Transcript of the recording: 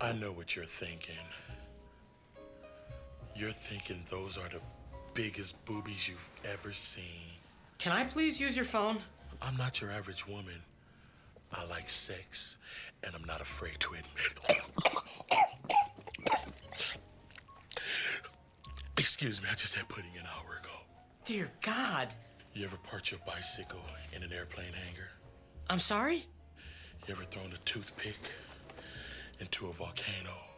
I know what you're thinking. You're thinking those are the biggest boobies you've ever seen. Can I please use your phone? I'm not your average woman. I like sex, and I'm not afraid to admit it. Excuse me, I just had pudding an hour ago. Dear God. You ever parked your bicycle in an airplane hangar? I'm sorry? You ever thrown a toothpick into a volcano?